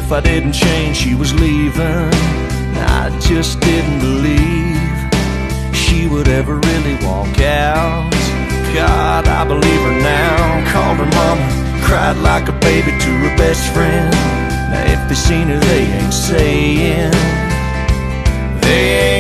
if I didn't change, she was leaving. I just didn't believe she would ever really walk out. God, I believe her now. Called her mama, cried like a baby to her best friend. Now if they seen her, they ain't saying. They ain't